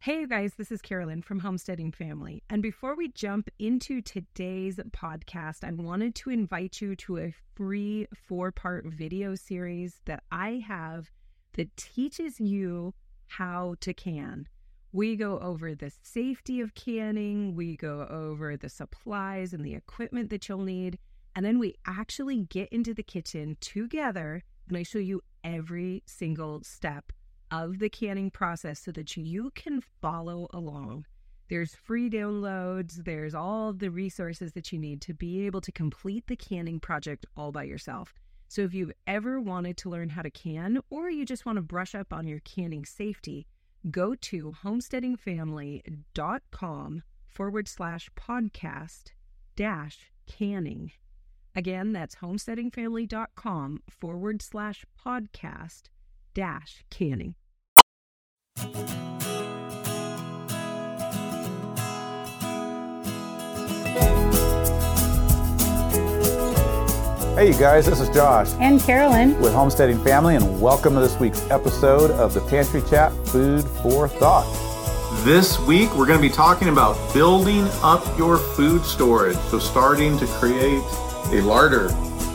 Hey, you guys, this is Carolyn from Homesteading Family. And before we jump into today's podcast, I wanted to invite you to a free 4-part video series that I have that teaches you how to can. We go over the safety of canning, we go over the supplies and the equipment that you'll need, and then we actually get into the kitchen together and I show you every single step of the canning process so that you can follow along. There's free downloads, there's all the resources that you need to be able to complete the canning project all by yourself. So if you've ever wanted to learn how to can, or you just want to brush up on your canning safety, go to homesteadingfamily.com/podcast-canning. Again, that's homesteadingfamily.com/podcast-canning. Hey you guys, this is Josh and Carolyn with Homesteading Family, and welcome to this week's episode of the Pantry Chat Food for Thought. This week we're going to be talking about building up your food storage, so starting to create a larder.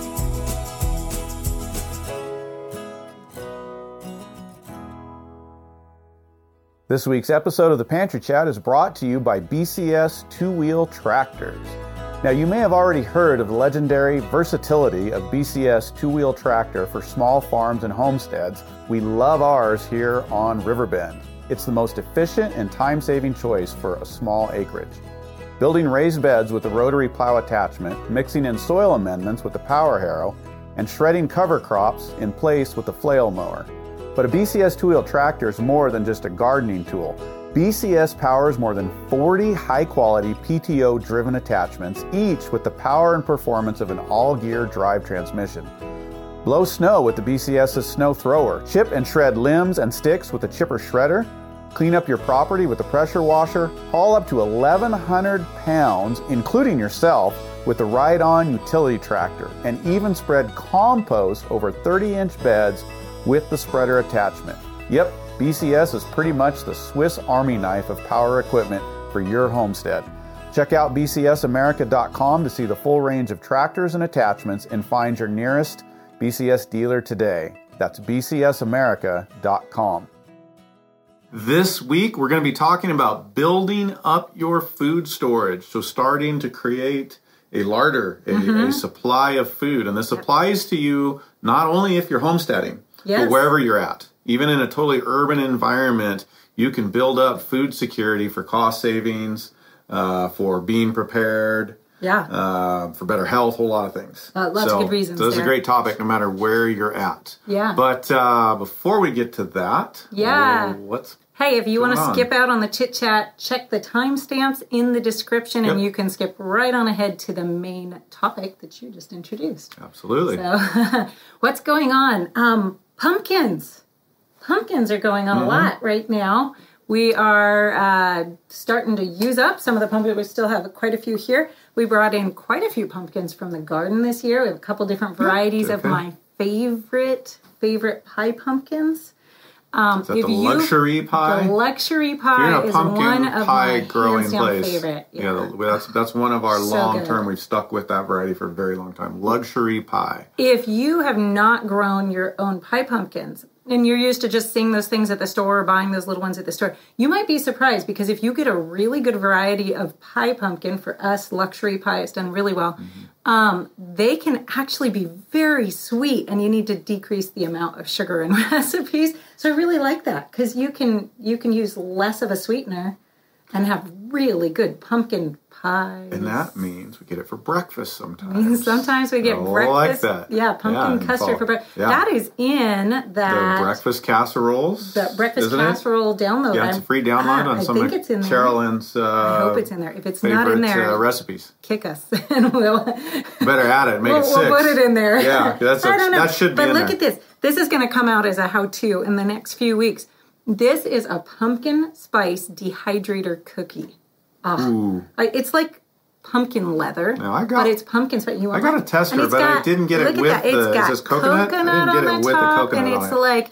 This week's episode of the Pantry Chat is brought to you by BCS two-wheel tractors. Now, you may have already heard of the legendary versatility of BCS two-wheel tractor for small farms and homesteads. We love ours here on Riverbend. It's the most efficient and time-saving choice for a small acreage. Building raised beds with the rotary plow attachment, mixing in soil amendments with the power harrow, and shredding cover crops in place with the flail mower. But a BCS two-wheel tractor is more than just a gardening tool. BCS powers more than 40 high-quality PTO-driven attachments, each with the power and performance of an all-gear drive transmission. Blow snow with the BCS's snow thrower. Chip and shred limbs and sticks with the chipper shredder. Clean up your property with the pressure washer. Haul up to 1,100 pounds, including yourself, with the ride-on utility tractor. And even spread compost over 30-inch beds with the spreader attachment. Yep, BCS is pretty much the Swiss Army knife of power equipment for your homestead. Check out bcsamerica.com to see the full range of tractors and attachments and find your nearest BCS dealer today. That's bcsamerica.com. This week we're going to be talking about building up your food storage, so starting to create a larder, a supply of food. And this applies to you not only if you're homesteading, but wherever you're at. Even in a totally urban environment, you can build up food security for cost savings, for being prepared, for better health, a whole lot of things. Lots of good reasons. So this is a great topic no matter where you're at. Yeah. But before we get to that, hey, if you want to skip out on the chit-chat, check the timestamps in the description, and you can skip right on ahead to the main topic that you just introduced. Absolutely. So, what's going on? Pumpkins. Pumpkins are going on a lot right now. We are starting to use up some of the pumpkins. We still have quite a few here. We brought in quite a few pumpkins from the garden this year. We have a couple different varieties of my favorite pie pumpkins. Is that the luxury pie? The luxury pie is one of my hands down favorite. Yeah, that's one of our long-term. We've stuck with that variety for a very long time. Luxury pie. If you have not grown your own pie pumpkins, and you're used to just seeing those things at the store or buying those little ones at the store, you might be surprised, because if you get a really good variety of pie pumpkin, for us, luxury pie has done really well, they can actually be very sweet, and you need to decrease the amount of sugar in recipes. So I really like that, because you can use less of a sweetener and have really good pumpkin pies. And that means we get it for breakfast sometimes. Sometimes we get breakfast. I like that. Yeah, pumpkin custard for breakfast. Yeah. That is in that. The breakfast casseroles. The breakfast casserole download. Yeah, it's a free download on some of Carolyn's I hope it's in there. If it's not in there, recipes. Kick us. And we'll better add it. Make it 6. We'll put it in there. Yeah, that should be in there. But look at this. This is going to come out as a how-to in the next few weeks. This is a pumpkin spice dehydrator cookie. It's like pumpkin leather, but it's pumpkin spice. I got a tester, but I didn't get it with the. Is this coconut? I didn't get it with the coconut. And it's like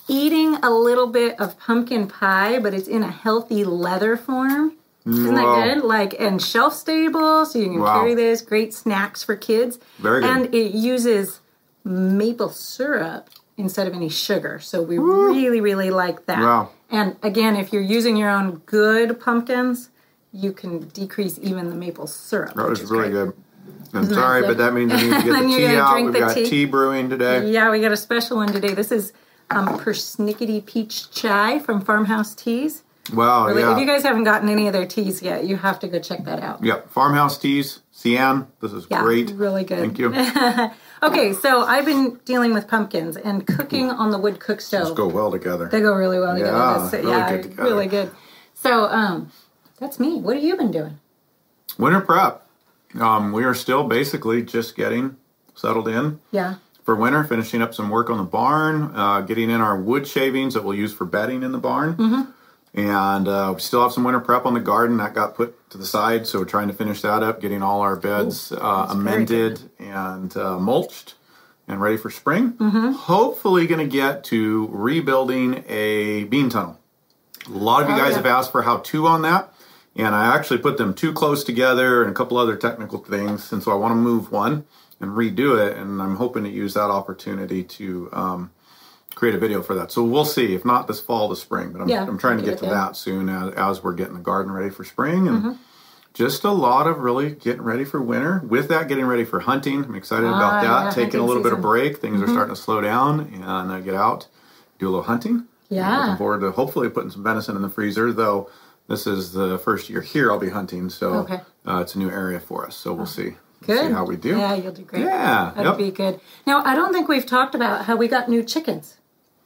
eating a little bit of pumpkin pie, but it's in a healthy leather form. Isn't that good? Like, and shelf stable, so you can carry this. Great snacks for kids. Very good. And it uses maple syrup instead of any sugar. So we really, really like that. Wow. And again, if you're using your own good pumpkins, you can decrease even the maple syrup. That was really good. I'm Isn't that sorry, good? but that means you need to get the tea out. We've got tea brewing today. Yeah, we got a special one today. This is persnickety peach chai from Farmhouse Teas. Wow, Really, yeah. if you guys haven't gotten any of their teas yet, you have to go check that out. Yep, Farmhouse Teas, Cian. This is great. Really good. Thank you. Okay, so I've been dealing with pumpkins and cooking on the wood cook stove. Let's go well together. They go really well together. Yeah, really good together. Really good. So, that's me. What have you been doing? Winter prep. We are still basically just getting settled in Yeah. for winter, finishing up some work on the barn, getting in our wood shavings that we'll use for bedding in the barn. Mm-hmm. And we still have some winter prep on the garden. That got put to the side, so we're trying to finish that up, getting all our beds amended and mulched and ready for spring. Mm-hmm. Hopefully going to get to rebuilding a bean tunnel. A lot of you guys have asked for how-to on that, and I actually put them too close together and a couple other technical things, and so I want to move one and redo it, and I'm hoping to use that opportunity to create a video for that. So we'll see. If not this fall, this spring. But I'm trying to get to that soon as we're getting the garden ready for spring. And just a lot of really getting ready for winter. With that, getting ready for hunting. I'm excited about that. Yeah, taking a little bit of break. Things are starting to slow down and get out, do a little hunting. Yeah. Looking forward to hopefully putting some venison in the freezer, though this is the first year here I'll be hunting. So it's a new area for us. So we'll see. Good. See how we do. Yeah, you'll do great. Yeah. That'll be good. Now, I don't think we've talked about how we got new chickens.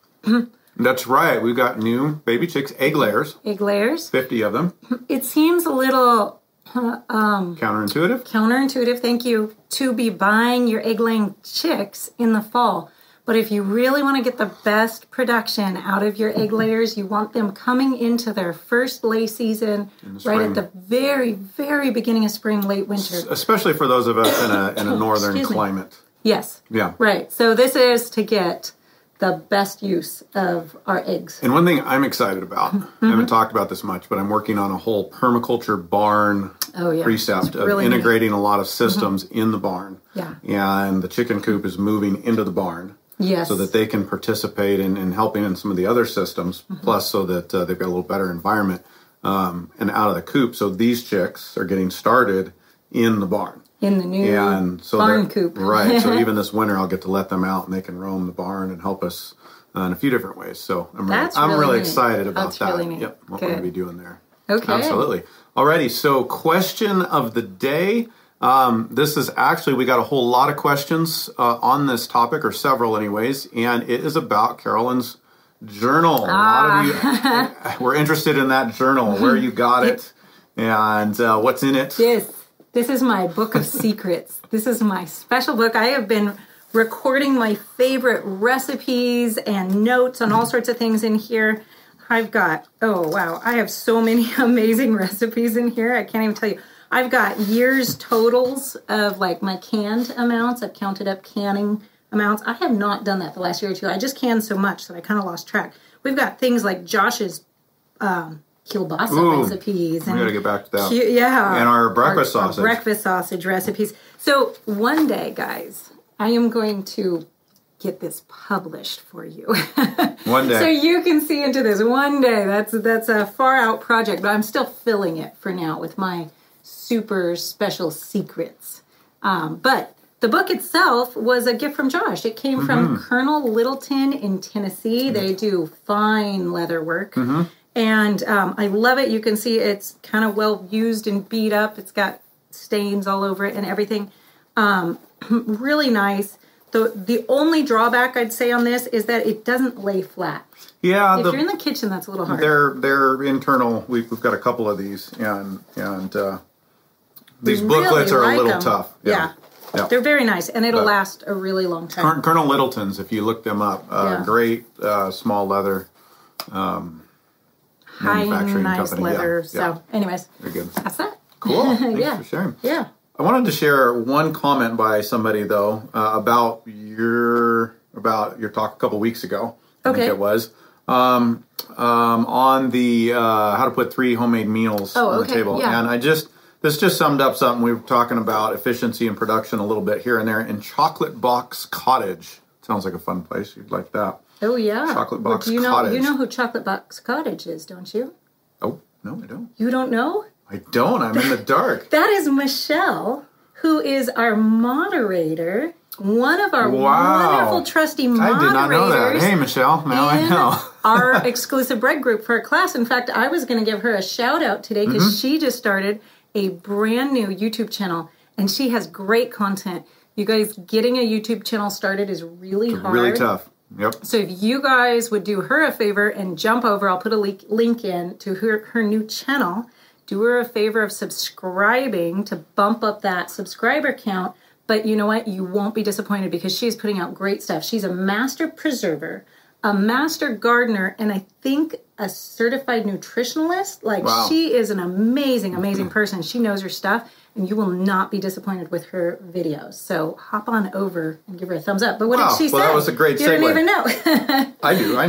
That's right. We've got new baby chicks, egg layers. Egg layers. 50 of them. It seems a little Counterintuitive. counterintuitive, thank you, to be buying your egg-laying chicks in the fall. But if you really want to get the best production out of your egg layers, you want them coming into their first lay season right at the very, very beginning of spring, late winter. Especially for those of us in a northern climate. Yes. Yeah. Right. So this is to get the best use of our eggs. And one thing I'm excited about, I haven't talked about this much, but I'm working on a whole permaculture barn precept of really integrating a lot of systems in the barn. Yeah. And the chicken coop is moving into the barn. Yes. So that they can participate in helping in some of the other systems, plus so that they've got a little better environment and out of the coop. So these chicks are getting started in the barn. In the new barn coop. Right. So even this winter, I'll get to let them out and they can roam the barn and help us in a few different ways. So I'm really excited about that. Really neat. Yep. What we're going to be doing there. Okay. Absolutely. Alrighty. So question of the day. This is actually, we got a whole lot of questions on this topic, or several anyways, and it is about Carolyn's journal. A lot of you were interested in that journal, where you got it, and what's in it. This is my book of secrets. This is my special book. I have been recording my favorite recipes and notes on all sorts of things in here. I've got, I have so many amazing recipes in here. I can't even tell you. I've got years totals of like my canned amounts. I've counted up canning amounts. I have not done that the last year or two. I just canned so much that I kind of lost track. We've got things like Josh's kielbasa recipes. We got to get back to that. And our breakfast sausage. Our breakfast sausage recipes. So one day, guys, I am going to get this published for you. One day. So you can see into this one day. That's a far out project, but I'm still filling it for now with my super special secrets. But the book itself was a gift from Josh. It came from Colonel Littleton in Tennessee. They do fine leather work. And I love it. You can see it's kind of well used and beat up. It's got stains all over it and everything. Really nice. The only drawback I'd say on this is that it doesn't lay flat. Yeah, if you're in the kitchen, that's a little hard. They're internal. We've got a couple of these, and these booklets are a little tough. Yeah. They're very nice, and it'll last a really long time. Colonel Littleton's, if you look them up, great small leather manufacturing nice company. leather. So, anyways, very good. That's that. Cool. Thanks for sharing. Yeah. I wanted to share one comment by somebody though about your talk a couple weeks ago I think it was. On the how to put 3 homemade meals on the table. Yeah. And this just summed up something we were talking about, efficiency and production a little bit here and there. And Chocolate Box Cottage. Sounds like a fun place. You'd like that. Oh, yeah. Chocolate Box Cottage. You You know who Chocolate Box Cottage is, don't you? Oh, no, I don't. You don't know? I don't. I'm in the dark. That is Michelle, who is our moderator, one of our wonderful trusty moderators. I did not know that. Hey, Michelle. Now I know. Our exclusive bread group for our class. In fact, I was going to give her a shout out today because she just started a brand new YouTube channel and she has great content. You guys, getting a YouTube channel started is really hard. Really tough. Yep. So if you guys would do her a favor and jump over, I'll put a link in to her new channel. Do her a favor of subscribing to bump up that subscriber count. But you know what? You won't be disappointed because she's putting out great stuff. She's a master preserver, a master gardener, and I think a certified nutritionalist. Like, she is an amazing, amazing person. She knows her stuff, and you will not be disappointed with her videos. So hop on over and give her a thumbs up. But what did she say? Well, that was a great segue. You didn't even know. I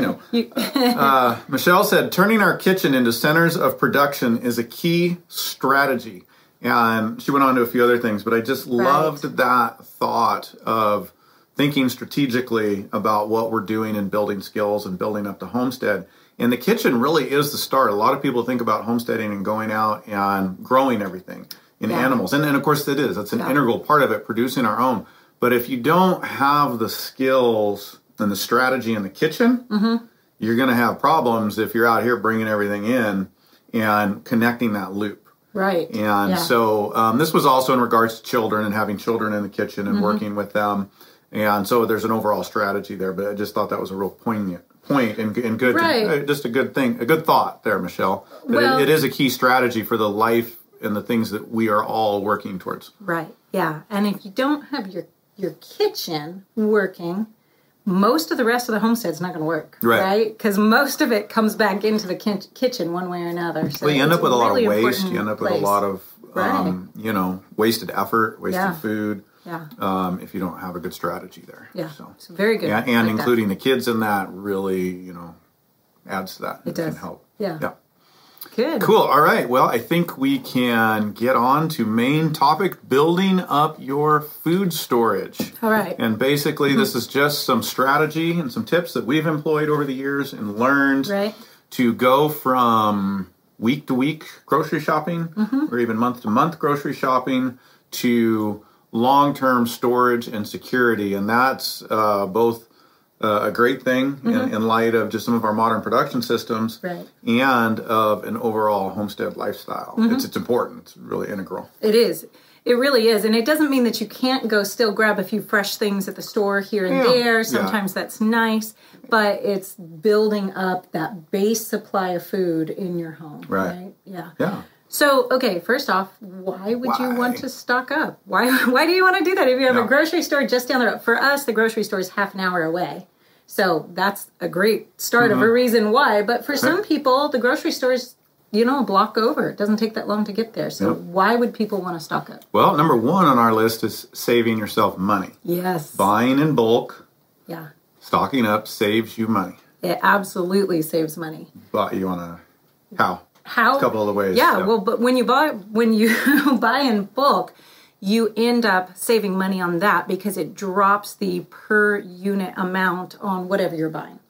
know. Michelle said, turning our kitchen into centers of production is a key strategy. And she went on to a few other things, but I just loved that thought of thinking strategically about what we're doing and building skills and building up the homestead. And the kitchen really is the start. A lot of people think about homesteading and going out and growing everything in animals. And of course it is. That's an integral part of it, producing our own. But if you don't have the skills and the strategy in the kitchen, you're going to have problems if you're out here bringing everything in and connecting that loop. Right. And so this was also in regards to children and having children in the kitchen and working with them. And so there's an overall strategy there, but I just thought that was a real poignant point and good, just a good thing, a good thought there, Michelle. That it is a key strategy for the life and the things that we are all working towards. Right. Yeah. And if you don't have your kitchen working, most of the rest of the homestead's not going to work, right? Because most of it comes back into the kitchen one way or another. So you end up with a lot of waste. You end up with a lot of, wasted effort, wasted food. Yeah. If you don't have a good strategy there. Yeah. So it's very good. Yeah, and including the kids in that really, adds to that. It does. Can help. Yeah. Yeah. Good. Cool. All right. Well, I think we can get on to main topic, building up your food storage. All right. And basically, this is just some strategy and some tips that we've employed over the years and learned to go from week to week grocery shopping or even month to month grocery shopping to long-term storage and security. And that's both a great thing in light of just some of our modern production systems and of an overall homestead lifestyle. It's important. It's really integral. It is. It really is. And it doesn't mean that you can't go still grab a few fresh things at the store here and there. Sometimes that's nice. But it's building up that base supply of food in your home. Right? Yeah. Yeah. So, okay, first off, why would you want to stock up? Why do you want to do that if you have a grocery store just down the road? For us, the grocery store is half an hour away. So that's a great start of a reason why. But for some people, the grocery store is, a block over. It doesn't take that long to get there. So why would people want to stock up? Well, number one on our list is saving yourself money. Yes. Buying in bulk. Yeah. Stocking up saves you money. It absolutely saves money. But you want to... How? A couple of the ways. Yeah, well, but when you buy in bulk, you end up saving money on that because it drops the per unit amount on whatever you're buying.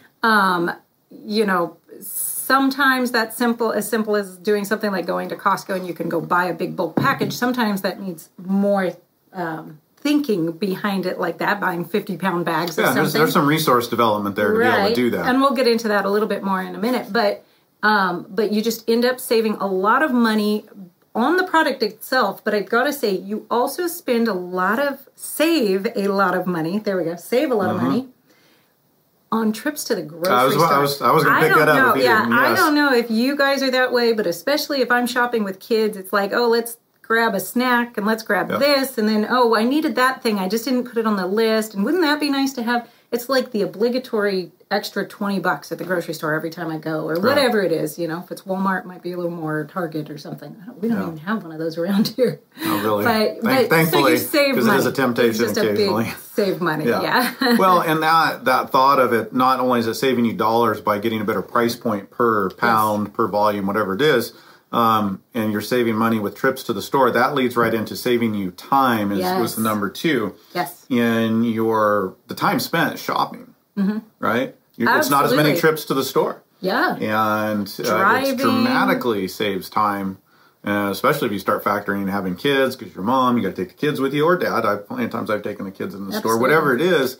Sometimes that's as simple as doing something like going to Costco and you can go buy a big bulk package. Sometimes that needs more thinking behind it, like that, buying 50-pound bags of something. There's some resource development there to be able to do that. And we'll get into that a little bit more in a minute, but you just end up saving a lot of money on the product itself. But I've got to say, you also save a lot of money. There we go. Save a lot of money on trips to the grocery store. I was going to pick that up. I don't know if you guys are that way, but especially if I'm shopping with kids, it's like, let's grab a snack and let's grab this. And then, I needed that thing. I just didn't put it on the list. And wouldn't that be nice to have? It's like the obligatory extra $20 at the grocery store every time I go, or whatever it is. You know, if it's Walmart, it might be a little more Target or something. We don't even have one of those around here. Oh, really? But thankfully, so you because it is a temptation it's just occasionally. A big save money, yeah. Well, and that thought of it, not only is it saving you dollars by getting a better price point per pound, per volume, whatever it is, and you're saving money with trips to the store, that leads right into saving you time was the number 2. Yes. In the time spent shopping, right? It's not as many trips to the store. Yeah. And it dramatically saves time, especially if you start factoring in having kids, because your mom, you got to take the kids with you, or dad. Plenty of times I've taken the kids in the store, whatever it is,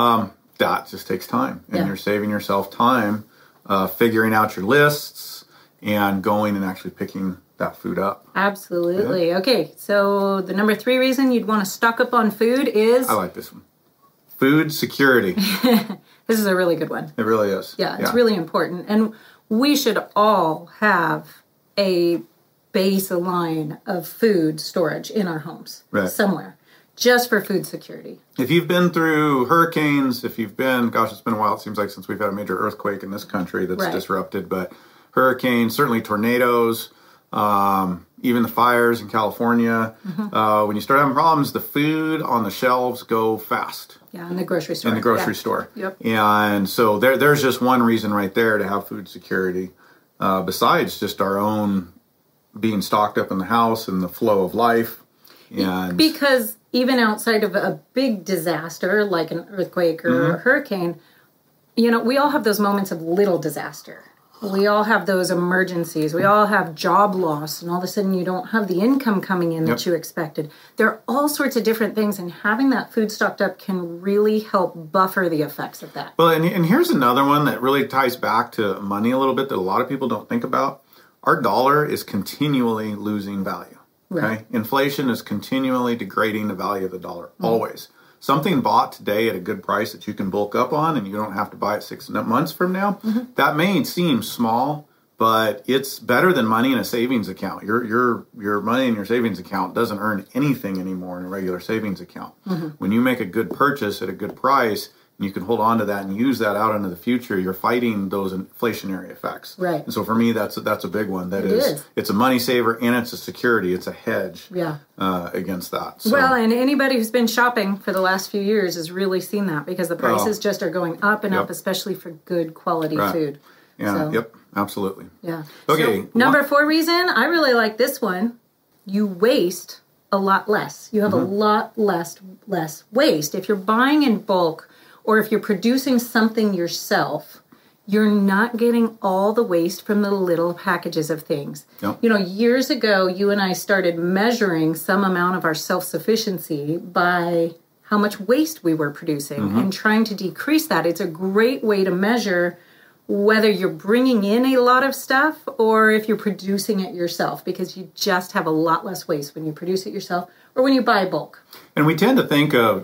that just takes time. And you're saving yourself time figuring out your lists and going and actually picking that food up. Absolutely. Yeah. Okay, so the number 3 reason you'd want to stock up on food is... I like this one. Food security. This is a really good one. It really is. Yeah, it's really important. And we should all have a baseline of food storage in our homes somewhere, just for food security. If you've been through hurricanes, it's been a while, it seems like, since we've had a major earthquake in this country that's disrupted, but hurricanes, certainly tornadoes, even the fires in California. When you start having problems, the food on the shelves go fast. Yeah, in the grocery store. Store. Yep. And so there's just one reason right there to have food security, besides just our own being stocked up in the house and the flow of life. And because even outside of a big disaster like an earthquake or a hurricane, we all have those moments of little disaster. We all have those emergencies. We all have job loss, and all of a sudden you don't have the income coming in that you expected. There are all sorts of different things, and having that food stocked up can really help buffer the effects of that. Well, and here's another one that really ties back to money a little bit that a lot of people don't think about. Our dollar is continually losing value. Okay? Inflation is continually degrading the value of the dollar, always. Something bought today at a good price that you can bulk up on and you don't have to buy it 6 months from now, that may seem small, but it's better than money in a savings account. Your money in your savings account doesn't earn anything anymore in a regular savings account. When you make a good purchase at a good price, and you can hold on to that and use that out into the future, you're fighting those inflationary effects. Right. And so for me, that's a big one. It's a money saver and it's a security. It's a hedge against that. So. Well, and anybody who's been shopping for the last few years has really seen that because the prices just are going up and up, especially for good quality food. Yeah, absolutely. Yeah. Okay. So, number 4 reason, I really like this one. You waste a lot less. You have a lot less waste. If you're buying in bulk, or if you're producing something yourself, you're not getting all the waste from the little packages of things. Yep. Years ago, you and I started measuring some amount of our self-sufficiency by how much waste we were producing and trying to decrease that. It's a great way to measure whether you're bringing in a lot of stuff or if you're producing it yourself, because you just have a lot less waste when you produce it yourself or when you buy bulk. And we tend to think of,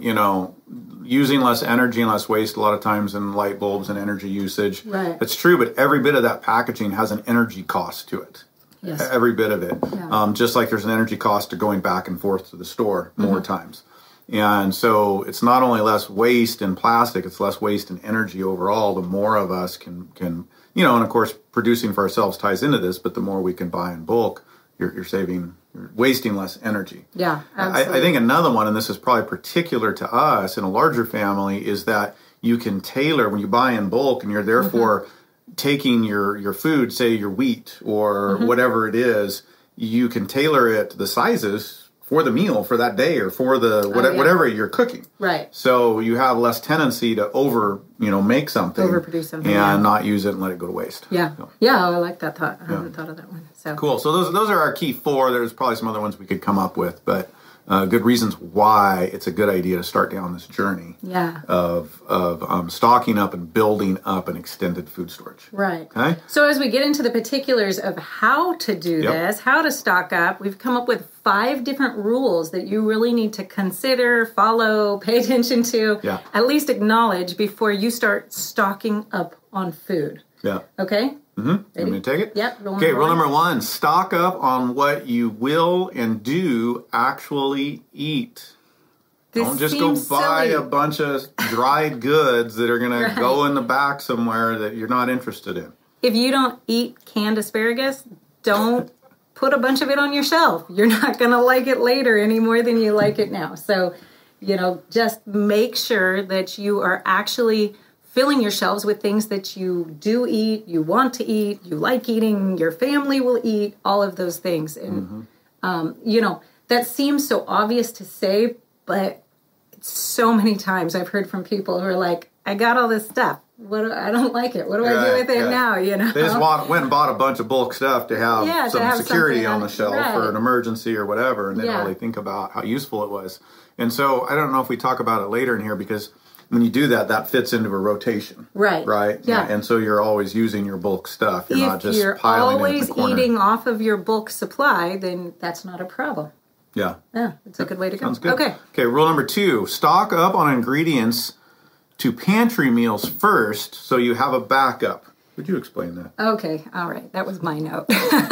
using less energy and less waste a lot of times in light bulbs and energy usage. Right. That's true, but every bit of that packaging has an energy cost to it. Yes. Every bit of it. Yeah. Just like there's an energy cost to going back and forth to the store more times. And so it's not only less waste in plastic, it's less waste in energy overall. The more of us can and of course producing for ourselves ties into this, but the more we can buy in bulk, you're wasting less energy. Yeah, absolutely. I think another one, and this is probably particular to us in a larger family, is that you can tailor when you buy in bulk and you're therefore taking your food, say your wheat or whatever it is, you can tailor it to the sizes for the meal for that day or for the whatever you're cooking. Right. So you have less tendency to make something. Overproduce something. And not use it and let it go to waste. Yeah. So. Yeah, I like that thought. I haven't thought of that one. So cool. So those are our key 4. There's probably some other ones we could come up with, but good reasons why it's a good idea to start down this journey of stocking up and building up an extended food storage. Right. Okay. So as we get into the particulars of how to do this, how to stock up, we've come up with 5 different rules that you really need to consider, follow, pay attention to, at least acknowledge before you start stocking up on food. Yeah. Okay? Mm-hmm. You want me to take it? Yep. Rule number 1, stock up on what you will and do actually eat. Don't just go buy a bunch of dried goods that are going to go in the back somewhere that you're not interested in. If you don't eat canned asparagus, don't put a bunch of it on your shelf. You're not going to like it later any more than you like it now. So, just make sure that you are actually filling your shelves with things that you do eat, you want to eat, you like eating, your family will eat, all of those things. And, that seems so obvious to say, but so many times I've heard from people who are like, I got all this stuff. I don't like it. What do I do with it now? They just went and bought a bunch of bulk stuff to have some security on the shelf for an emergency or whatever, and didn't really think about how useful it was. And so I don't know if we talk about it later in here, because when you do that, that fits into a rotation. Right? Yeah. And so you're always using your bulk stuff. You're not just you're piling always it in the corner. eating off of your bulk supply, then that's not a problem. Yeah. Yeah, it's a good way to go. Sounds good. Okay, rule number 2, stock up on ingredients to pantry meals first so you have a backup. Would you explain that? Okay, all right. That was my note.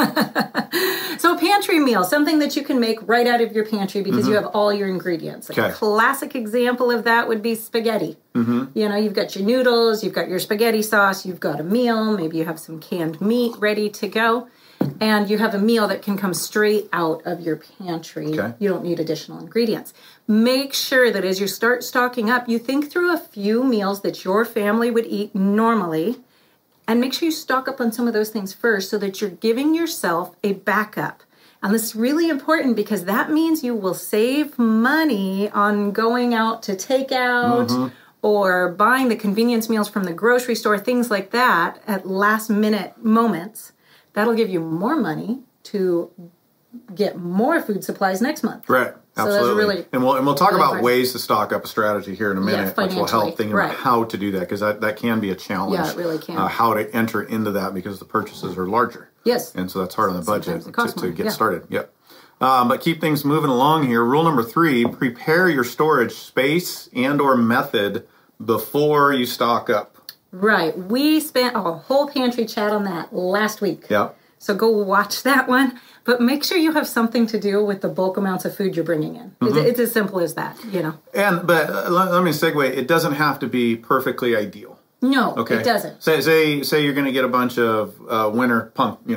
So pantry meal, something that you can make right out of your pantry because you have all your ingredients. A classic example of that would be spaghetti. You've got your noodles, you've got your spaghetti sauce, you've got a meal, maybe you have some canned meat ready to go. And you have a meal that can come straight out of your pantry. You don't need additional ingredients. Make sure that as you start stocking up, you think through a few meals that your family would eat normally. And make sure you stock up on some of those things first so that you're giving yourself a backup. And this is really important because that means you will save money on going out to take out or buying the convenience meals from the grocery store, things like that at last minute moments. That'll give you more money to get more food supplies next month. Right. Absolutely. And we'll talk about ways to stock up a strategy here in a minute, which will help thinking about how to do that, because that can be a challenge. Yeah, it really can. How to enter into that because the purchases are larger. Yes. And so that's hard on the budget to get started. Yep. But keep things moving along here. Rule number 3, prepare your storage space and or method before you stock up. Right. We spent a whole pantry chat on that last week. Yeah. So go watch that one. But make sure you have something to do with the bulk amounts of food you're bringing in. It's as simple as that, But let me segue. It doesn't have to be perfectly ideal. No, it doesn't. Say you're going to get a bunch of winter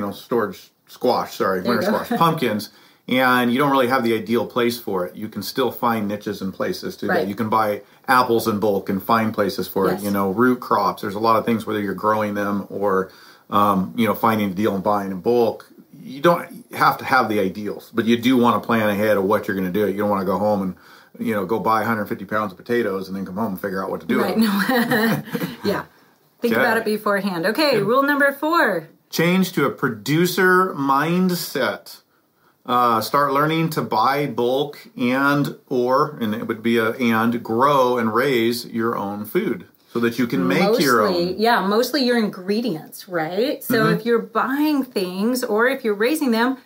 pumpkins, and you don't really have the ideal place for it. You can still find niches and places to do that. You can buy apples in bulk and find places for it. Root crops. There's a lot of things, whether you're growing them or finding a deal and buying in bulk. You don't have to have the ideals, but you do want to plan ahead of what you're going to do. You don't want to go home and go buy 150 pounds of potatoes and then come home and figure out what to do with them. Yeah. Think about it beforehand. Okay, rule number 4. Change to a producer mindset. Start learning to buy bulk and it would be grow and raise your own food so that you can make your own. Yeah, mostly your ingredients, right? So if you're buying things or if you're raising them,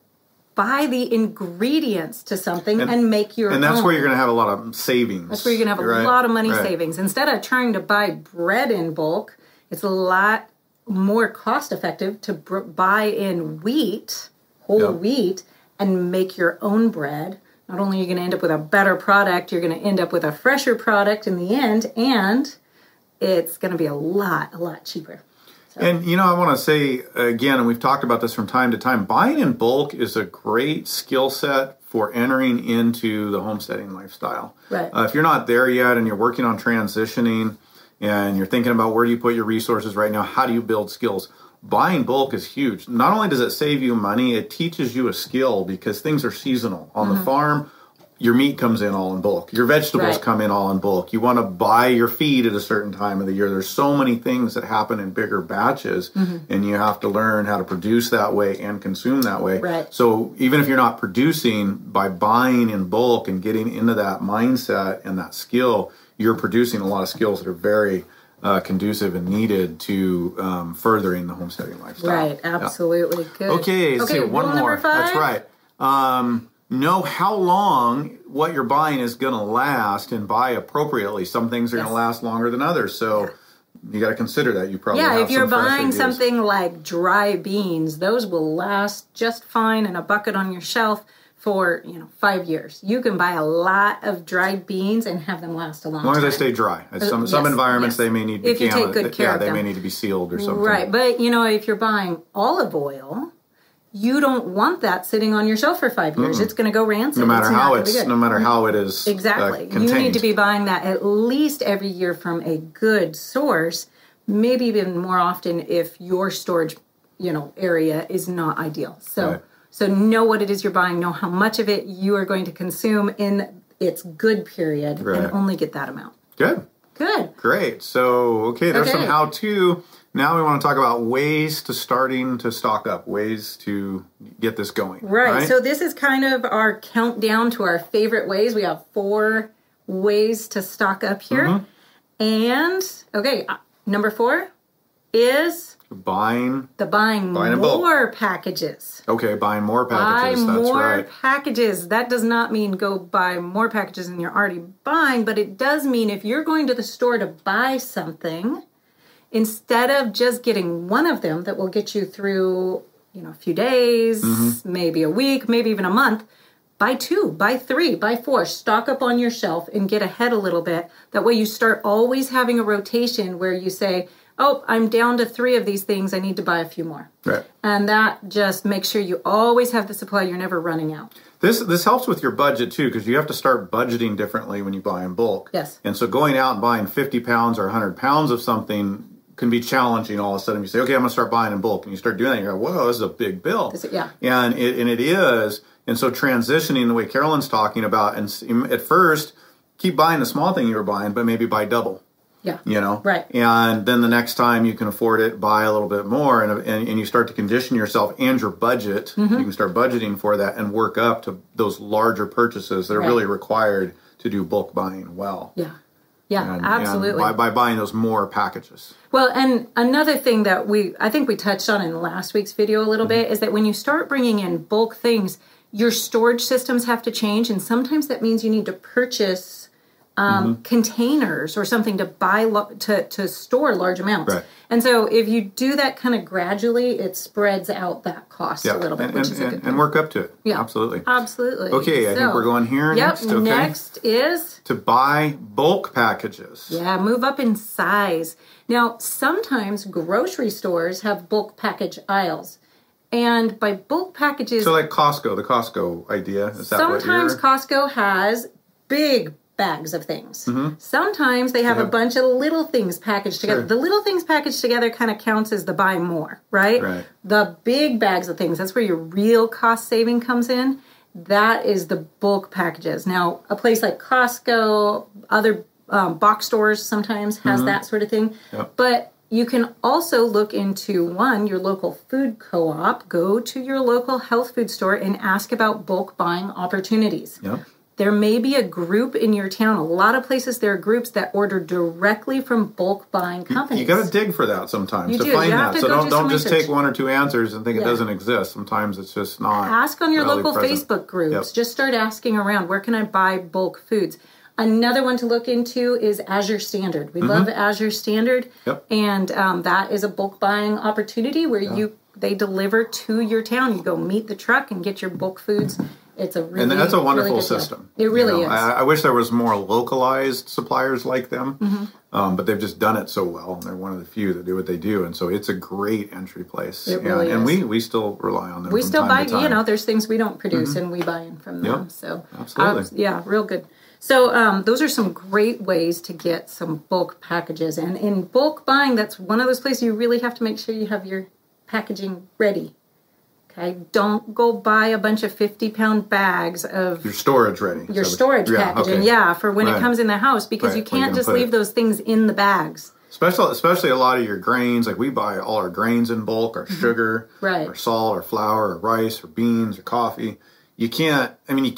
buy the ingredients to something and make your own. And that's where you're going to have a lot of savings. That's where you're going to have a lot of money savings. Instead of trying to buy bread in bulk, it's a lot more cost effective to buy in whole wheat, and make your own bread. Not only are you going to end up with a better product, you're going to end up with a fresher product in the end, and it's going to be a lot cheaper. So. And, I want to say, again, and we've talked about this from time to time, buying in bulk is a great skill set for entering into the homesteading lifestyle. Right. If you're not there yet and you're working on transitioning and you're thinking about where do you put your resources right now, how do you build skills, buying bulk is huge. Not only does it save you money, it teaches you a skill because things are seasonal. On the farm, your meat comes in all in bulk. Your vegetables come in all in bulk. You want to buy your feed at a certain time of the year. There's so many things that happen in bigger batches, and you have to learn how to produce that way and consume that way. Right. So even if you're not producing, by buying in bulk and getting into that mindset and that skill, you're producing a lot of skills that are very conducive and needed to furthering the homesteading lifestyle. Right, absolutely. Good. Okay, let's see, one more. Number 5? That's right. Know how long what you're buying is going to last and buy appropriately. Some things are going to last longer than others, so you got to consider that. You probably have if you're some fresh buying ideas. Something like dry beans, those will last just fine in a bucket on your shelf for 5 years. You can buy a lot of dried beans and have them last a long time. As long as they stay dry. Some environments they may need to be if you take good care of them. they may need to be sealed or something. Right, but if you're buying olive oil, you don't want that sitting on your shelf for 5 years. It's going to go rancid. No matter how it is exactly. contained. You need to be buying that at least every year from a good source. Maybe even more often if your storage area is not ideal. So know what it is you're buying, know how much of it you are going to consume in its good period, and only get that amount. Good. Great. So, there's some how-to. Now we want to talk about ways to starting to stock up, ways to get this going. Right. So this is kind of our countdown to our favorite ways. We have 4 ways to stock up here. And, number 4 is... Buying more packages. Okay, buying more packages. That's right. Packages. That does not mean go buy more packages than you're already buying, but it does mean if you're going to the store to buy something, instead of just getting one of them that will get you through, a few days, maybe a week, maybe even a month, buy 2, buy 3, buy 4. Stock up on your shelf and get ahead a little bit. That way you start always having a rotation where you say, oh, I'm down to 3 of these things. I need to buy a few more. Right. And that just makes sure you always have the supply. You're never running out. This helps with your budget, too, because you have to start budgeting differently when you buy in bulk. Yes. And so going out and buying 50 pounds or 100 pounds of something can be challenging all of a sudden. You say, okay, I'm going to start buying in bulk. And you start doing that. And you're like, whoa, this is a big bill. Yeah. And it is. And so transitioning the way Carolyn's talking about, and at first, keep buying the small thing you were buying, but maybe buy double. Yeah. Right. And then the next time you can afford it, buy a little bit more, and you start to condition yourself and your budget. You can start budgeting for that and work up to those larger purchases that are really required to do bulk buying well. Yeah, absolutely. And by buying those more packages. Well, and another thing that I think we touched on in last week's video a little bit is that when you start bringing in bulk things, your storage systems have to change, and sometimes that means you need to purchase containers or something to buy to store large amounts. Right. And so if you do that kind of gradually, it spreads out that cost a little bit, which is a good thing. And work up to it. Yeah, absolutely. Okay, I think we're going here next. Okay. Next is to buy bulk packages. Yeah, move up in size. Now, sometimes grocery stores have bulk package aisles. And by bulk packages... So like Costco, the Costco idea. Is that sometimes Costco has big bags of things. Sometimes they have a bunch of little things packaged together. The little things packaged together kind of counts as the buy more, right? The big bags of things, that's where your real cost saving comes in. That is the bulk packages. Now, a place like Costco, other box stores sometimes has that sort of thing. But you can also look into, your local food co-op, go to your local health food store and ask about bulk buying opportunities. There may be a group in your town. A lot of places there are groups that order directly from bulk buying companies. You got to dig for that sometimes to do. find you have that. To so don't just research. Take 1 or 2 answers and think it doesn't exist. Sometimes it's just not. Ask on your local present. Facebook groups. Just start asking around. Where can I buy bulk foods? Another one to look into is Azure Standard. We love Azure Standard, and that is a bulk buying opportunity where they deliver to your town. You go meet the truck and get your bulk foods. It's a really, and that's a wonderful really system. It really is. I wish there was more localized suppliers like them, but they've just done it so well. And they're one of the few that do what they do, and so it's a great entry place. It really is. And we still rely on them. We from still time buy. to time. There's things we don't produce, and we buy in from them. So absolutely, real good. So those are some great ways to get some bulk packages, and in bulk buying, that's one of those places you really have to make sure you have your packaging ready. Okay, don't go buy a bunch of 50-pound bags of... Your storage ready. Your storage packaging, for when it comes in the house, because you can't just leave those things in the bags. Especially a lot of your grains, like we buy all our grains in bulk, our sugar, our salt, our flour, or rice, or beans, or coffee. You can,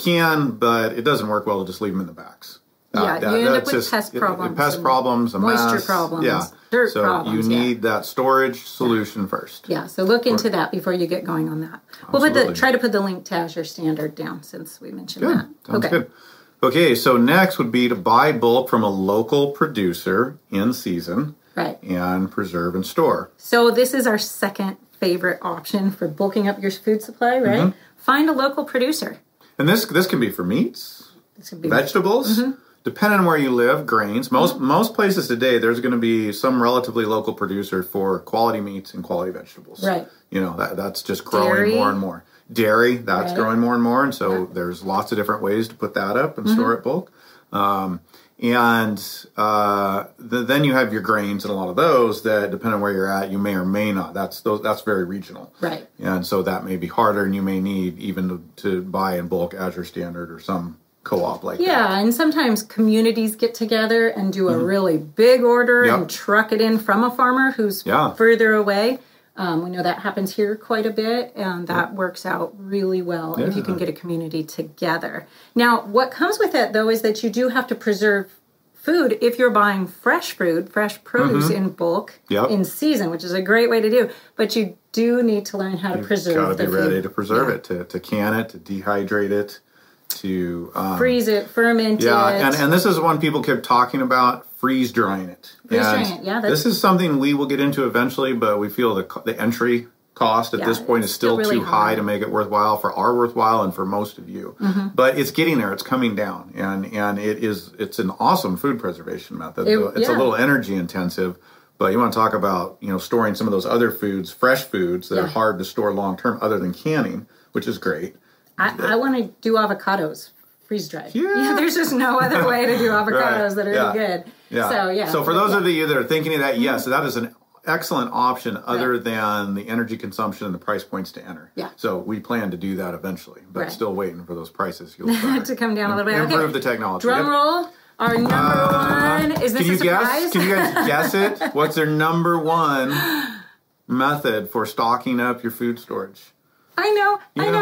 but it doesn't work well to just leave them in the bags. You end up with pest problems. Pest problems, moisture problems, dirt problems. So you need that storage solution first. Yeah, so look into that before you get going on that. We'll try to put the link to Azure Standard down since we mentioned that. Sounds good. Okay, so next would be to buy bulk from a local producer in season. Right. And preserve and store. So this is our second favorite option for bulking up your food supply, right? Find a local producer. And this can be for meats, vegetables, depending on where you live, grains. Most places today, there's going to be some relatively local producer for quality meats and quality vegetables. Right. That's just growing more and more. Dairy, that's growing more and more. And so there's lots of different ways to put that up and store it bulk. Then you have your grains, and a lot of those that, depending on where you're at, you may or may not. That's very regional. Right. And so that may be harder, and you may need even to buy in bulk Azure Standard or some co-op like that. Yeah, and sometimes communities get together and do a really big order and truck it in from a farmer who's further away. We know that happens here quite a bit, and that works out really well if you can get a community together. Now, what comes with it, though, is that you do have to preserve food if you're buying fresh produce in bulk in season, which is a great way to do. But you do need to learn how to preserve the food. You've got to be ready to preserve it, to can it, to dehydrate it, to freeze it, ferment it. And this is one people kept talking about, freeze drying it. This is something we will get into eventually, but we feel the entry cost at this point is still really too high to make it worthwhile and for most of you. But it's getting there. It's coming down, and it's an awesome food preservation method. It's a little energy intensive, but you want to talk about storing some of those other foods, fresh foods that are hard to store long term, other than canning, which is great. I want to do avocados freeze dried. Yeah, there's just no other way to do avocados that are good. Yeah. So for those of you that are thinking of that, yes, that is an excellent option other than the energy consumption and the price points to enter. Yeah. So we plan to do that eventually, but still waiting for those prices to come down a little bit. Improve the technology. Drum roll. Our number one. Is this a surprise? Can you guys guess it? What's their number one method for stocking up your food storage? I know.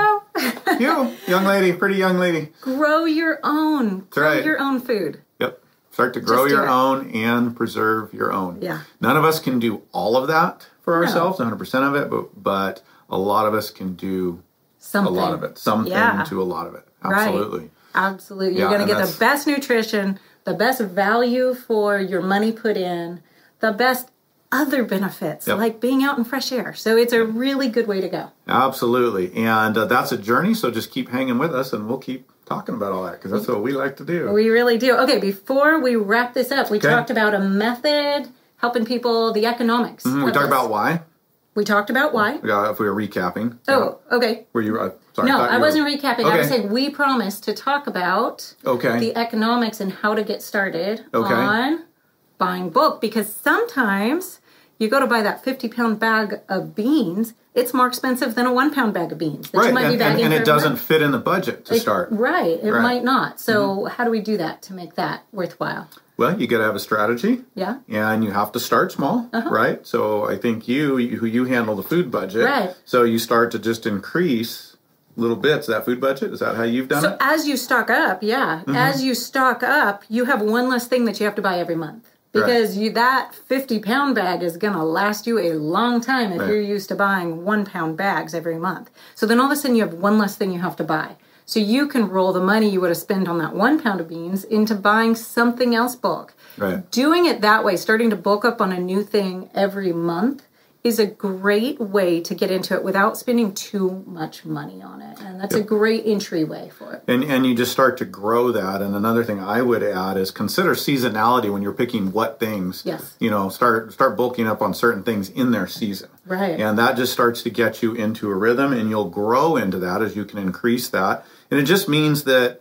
You, young lady, pretty young lady. Grow your own. Grow your own food. Yep. Start to grow your own and preserve your own. Yeah. None of us can do all of that for ourselves, 100% of it, but a lot of us can do something. A lot of it. Something to a lot of it. Absolutely. Right. Absolutely. You're going to get the best nutrition, the best value for your money put in, the best other benefits, like being out in fresh air. So it's a really good way to go. Absolutely. And that's a journey, so just keep hanging with us, and we'll keep talking about all that, because that's what we like to do. We really do. Okay, before we wrap this up, we talked about a method, helping people, the economics. We talked about why. We talked about why. If we were recapping. Oh, okay. Were you... sorry. No, I wasn't recapping. Okay. I was saying we promised to talk about the economics and how to get started on buying bulk, because sometimes you go to buy that 50-pound bag of beans, it's more expensive than a 1-pound bag of beans. That you might be bagging and it doesn't fit in the budget to start. Right, it might not. So how do we do that to make that worthwhile? Well, you got to have a strategy. Yeah. And you have to start small, right? So I think you handle the food budget. Right. So you start to just increase little bits of that food budget. Is that how you've done it? So as you stock up, as you stock up, you have one less thing that you have to buy every month. Because that 50-pound bag is going to last you a long time if you're used to buying 1-pound bags every month. So then all of a sudden you have one less thing you have to buy. So you can roll the money you would have spent on that 1 pound of beans into buying something else bulk. Right. Doing it that way, starting to bulk up on a new thing every month, is a great way to get into it without spending too much money on it. And that's a great entryway for it. And you just start to grow that. And another thing I would add is consider seasonality when you're picking what things. Yes. Start bulking up on certain things in their season. Right. And that just starts to get you into a rhythm, and you'll grow into that as you can increase that. And it just means that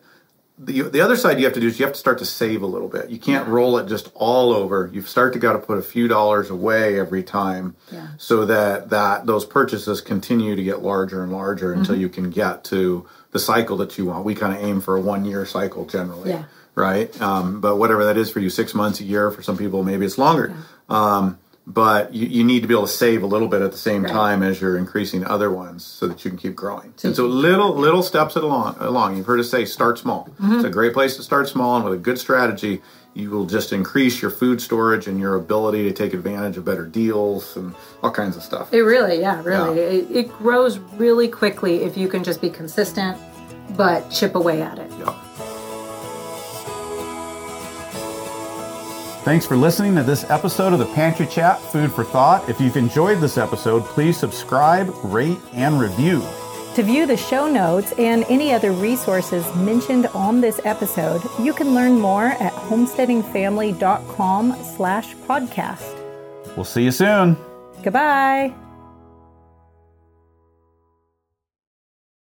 the other side you have to do is you have to start to save a little bit. You can't roll it just all over. You start to got to put a few dollars away every time so that those purchases continue to get larger and larger until you can get to the cycle that you want. We kind of aim for a 1-year cycle generally, right? But whatever that is for you, 6 months, a year, for some people maybe it's longer. But you need to be able to save a little bit at the same time as you're increasing other ones so that you can keep growing. And so little steps along. You've heard us say start small. It's a great place to start small, and with a good strategy, you will just increase your food storage and your ability to take advantage of better deals and all kinds of stuff. It really. It grows really quickly if you can just be consistent, but chip away at it. Yeah. Thanks for listening to this episode of the Pantry Chat Food for Thought. If you've enjoyed this episode, please subscribe, rate, and review. To view the show notes and any other resources mentioned on this episode, you can learn more at homesteadingfamily.com/podcast. We'll see you soon. Goodbye.